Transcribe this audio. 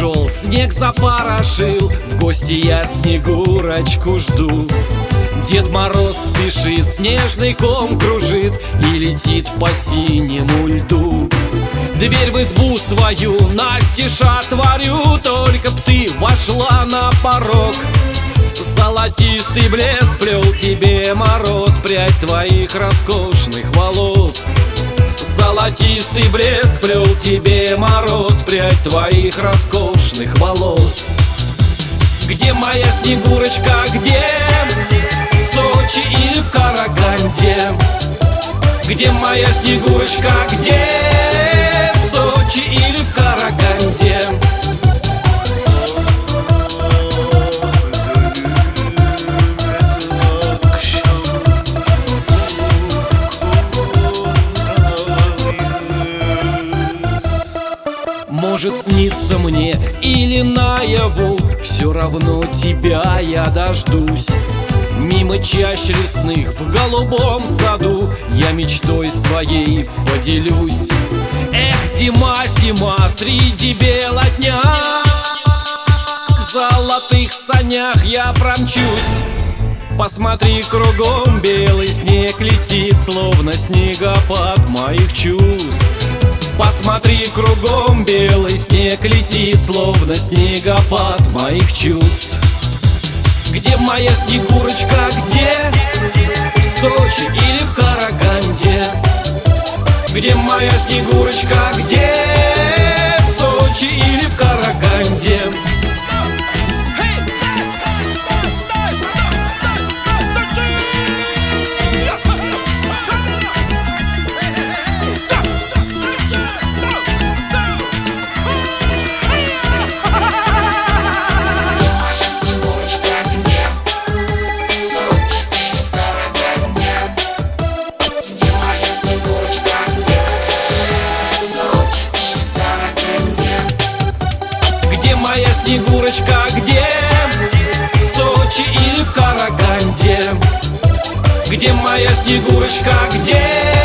пришел, снег запорошил, в гости я Снегурочку жду. Дед Мороз спешит, снежный ком кружит и летит по синему льду. Дверь в избу свою настежь отворю, только б ты вошла на порог. Золотистый блеск плел тебе Мороз прядь твоих роскошных волос. Золотистый блеск плел тебе Мороз прядь твоих роскошных волос. Где моя Снегурочка, где? В Сочи или в Караганде? Где моя Снегурочка, где? В Сочи или в Караганде? Может сниться мне или наяву, все равно тебя я дождусь. Мимо чащ лесных в голубом саду я мечтой своей поделюсь. Эх, зима, зима, среди бела дня в золотых санях я промчусь. Посмотри, кругом белый снег летит, словно снегопад моих чувств. Посмотри, кругом белый снег летит, словно снегопад моих чувств. Где моя Снегурочка, где? В Сочи или в Караганде? Где моя Снегурочка, где? В Сочи или в Караганде? Моя Снегурочка, где? В Сочи или в Караганде? Где моя Снегурочка, где?